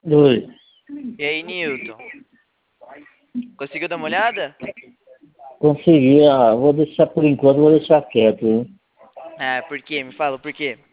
Oi, E aí, Newton? Conseguiu dar uma olhada? consegui. Vou deixar por enquanto, vou deixar quieto, viu? Ah, por quê? Me fala, por quê?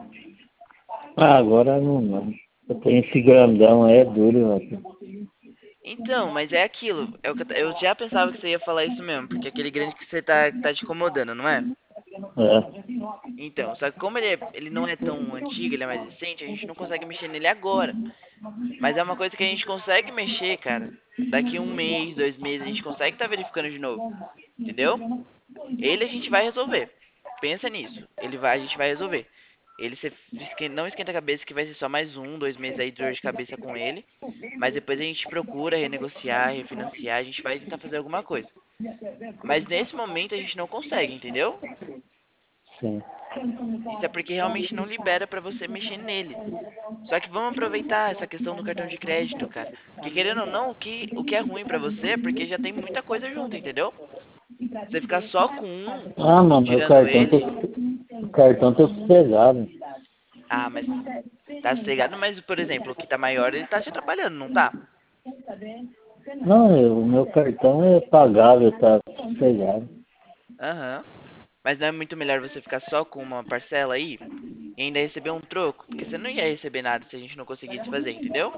Agora não. Eu tenho esse grandão, é duro, mano. Então, mas é aquilo. É o que eu já pensava que você ia falar isso mesmo, porque aquele grande que você tá te incomodando, não é? É, Então, só que como ele não é tão antigo, ele é mais recente, a gente não consegue mexer nele agora. Mas é uma coisa que a gente consegue mexer, cara. Daqui um mês, 2 meses, a gente consegue estar verificando de novo. Entendeu? Ele a gente vai resolver. Pensa nisso. A gente vai resolver. Não esquenta a cabeça que vai ser só mais 2 meses aí de dor de cabeça com ele. Mas depois a gente procura renegociar, refinanciar, a gente vai tentar fazer alguma coisa. Mas nesse momento a gente não consegue, entendeu? sim. Isso é porque realmente não libera pra você mexer nele. Só que vamos aproveitar essa questão do cartão de crédito, cara. Porque querendo ou não, o que é ruim pra você é porque já tem muita coisa junto, entendeu? Você ficar só com um, Ah, mano, meu tirando cartão ele. o cartão tá sossegado. Ah, mas tá sossegado, mas por exemplo, o que tá maior, ele tá te atrapalhando, não tá? Não, o meu cartão é pagável, tá sossegado. Aham. Mas não é muito melhor você ficar só com uma parcela aí e ainda receber um troco? Porque você não ia receber nada se a gente não conseguisse fazer, entendeu?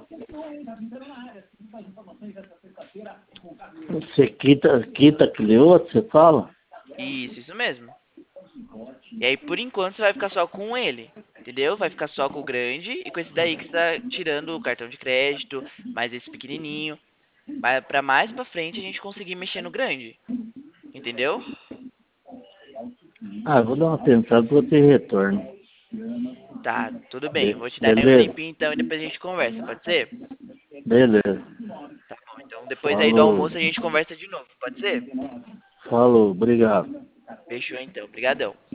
Você quita aquele outro, você fala? Isso mesmo. E aí, por enquanto, você vai ficar só com ele, entendeu? Vai ficar só com o grande e com esse daí que você tá tirando o cartão de crédito, mais esse pequenininho. Mas pra mais pra frente a gente conseguir mexer no grande, entendeu? Ah, vou dar uma pensada pra eu ter retorno. Tá, tudo bem. Eu vou te dar aí um Beleza? tempinho então e depois a gente conversa, pode ser? Beleza. Tá bom, então depois aí do Falou. almoço a gente conversa de novo, pode ser? Falou, obrigado. Fechou então, brigadão.